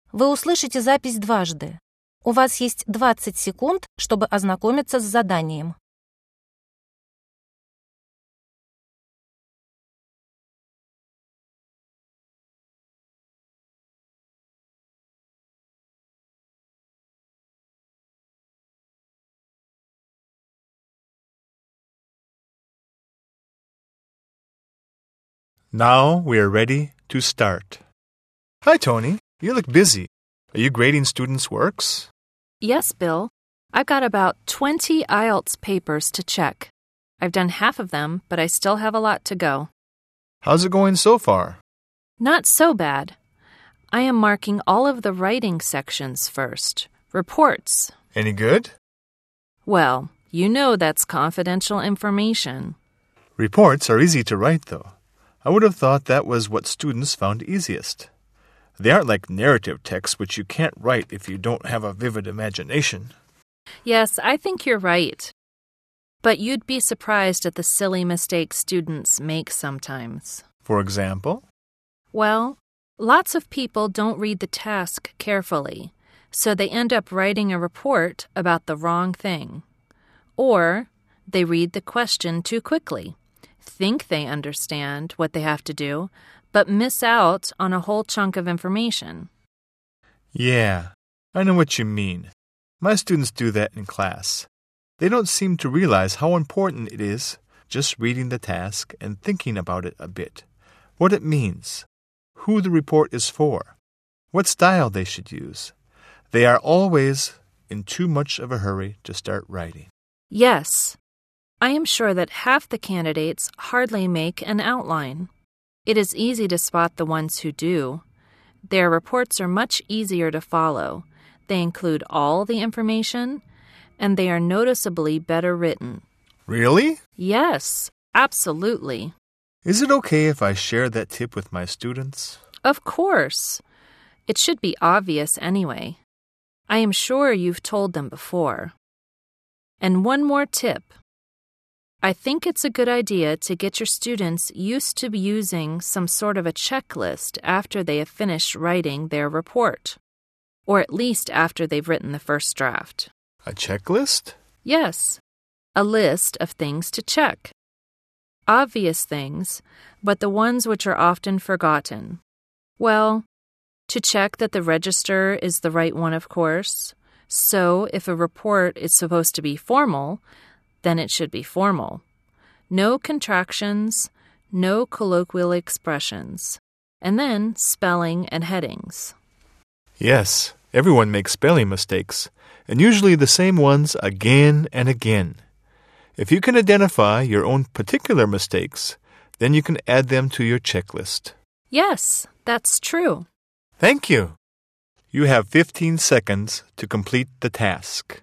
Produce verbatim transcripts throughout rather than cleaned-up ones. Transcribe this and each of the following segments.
Вы услышите запись дважды. У вас есть двадцать секунд, чтобы ознакомиться с заданием. Now we are ready to start. Hi, Tony. You look busy. Are you grading students' works? Yes, Bill. I've got about twenty I E L T S papers to check. I've done half of them, but I still have a lot to go. How's it going so far? Not so bad. I am marking all of the writing sections first. Reports. Any good? Well, you know that's confidential information. Reports are easy to write, though. I would have thought that was what students found easiest. They aren't like narrative texts, which you can't write if you don't have a vivid imagination. Yes, I think you're right. But you'd be surprised at the silly mistakes students make sometimes. For example? Well, lots of people don't read the task carefully, so they end up writing a report about the wrong thing. Or they read the question too quickly, think they understand what they have to do, but miss out on a whole chunk of information. Yeah, I know what you mean. My students do that in class. They don't seem to realize how important it is just reading the task and thinking about it a bit, what it means, who the report is for, what style they should use. They are always in too much of a hurry to start writing. Yes, I am sure that half the candidates hardly make an outline. It is easy to spot the ones who do. Their reports are much easier to follow. They include all the information, and they are noticeably better written. Really? Yes, absolutely. Is it okay if I share that tip with my students? Of course. It should be obvious anyway. I am sure you've told them before. And one more tip. I think it's a good idea to get your students used to using some sort of a checklist after they have finished writing their report, or at least after they've written the first draft. A checklist? Yes, a list of things to check. Obvious things, but the ones which are often forgotten. Well, to check that the register is the right one, of course. So if a report is supposed to be formal, then it should be formal. No contractions, no colloquial expressions, and then spelling and headings. Yes, everyone makes spelling mistakes, and usually the same ones again and again. If you can identify your own particular mistakes, then you can add them to your checklist. Yes, that's true. Thank you. You have fifteen seconds to complete the task.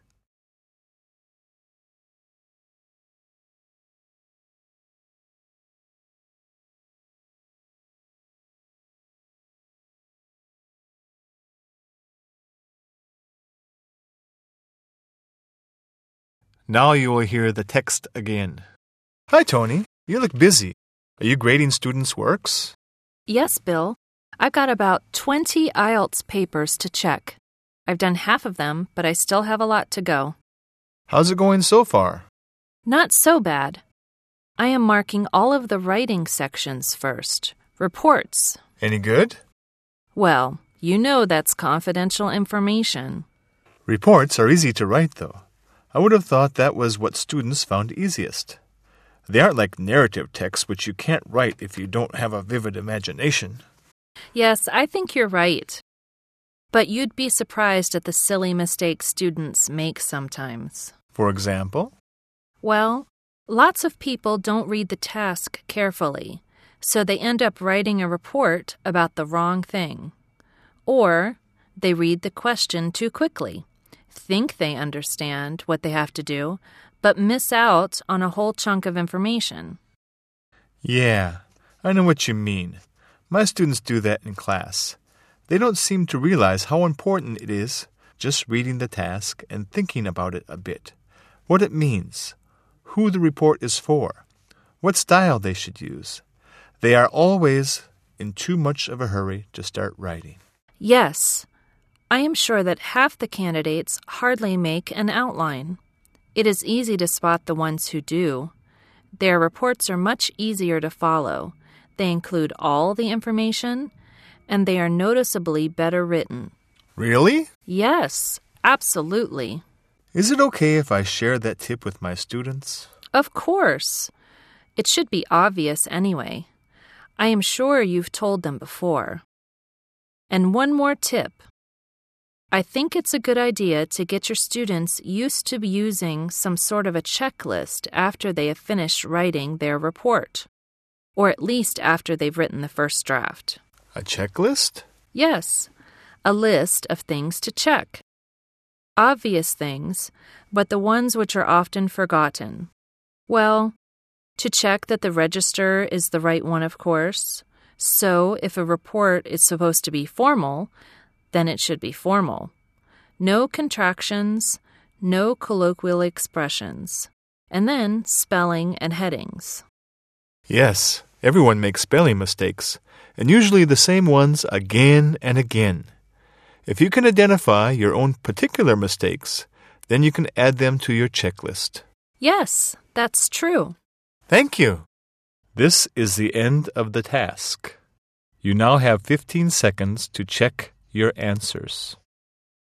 Now you will hear the text again. Hi, Tony. You look busy. Are you grading students' works? Yes, Bill. I've got about twenty I E L T S papers to check. I've done half of them, but I still have a lot to go. How's it going so far? Not so bad. I am marking all of the writing sections first. Reports. Any good? Well, you know that's confidential information. Reports are easy to write, though. I would have thought that was what students found easiest. They aren't like narrative texts, which you can't write if you don't have a vivid imagination. Yes, I think you're right. But you'd be surprised at the silly mistakes students make sometimes. For example? Well, lots of people don't read the task carefully, so they end up writing a report about the wrong thing. Or they read the question too quickly, think they understand what they have to do, but miss out on a whole chunk of information. Yeah, I know what you mean. My students do that in class. They don't seem to realize how important it is just reading the task and thinking about it a bit, what it means, who the report is for, what style they should use. They are always in too much of a hurry to start writing. Yes, I am sure that half the candidates hardly make an outline. It is easy to spot the ones who do. Their reports are much easier to follow. They include all the information, and they are noticeably better written. Really? Yes, absolutely. Is it okay if I share that tip with my students? Of course. It should be obvious anyway. I am sure you've told them before. And one more tip. I think it's a good idea to get your students used to using some sort of a checklist after they have finished writing their report, or at least after they've written the first draft. A checklist? Yes, a list of things to check. Obvious things, but the ones which are often forgotten. Well, to check that the register is the right one, of course. So if a report is supposed to be formal, then it should be formal. No contractions, no colloquial expressions, and then spelling and headings. Yes, everyone makes spelling mistakes, and usually the same ones again and again. If you can identify your own particular mistakes, then you can add them to your checklist. Yes, that's true. Thank you. This is the end of the task. You now have fifteen seconds to check your answers.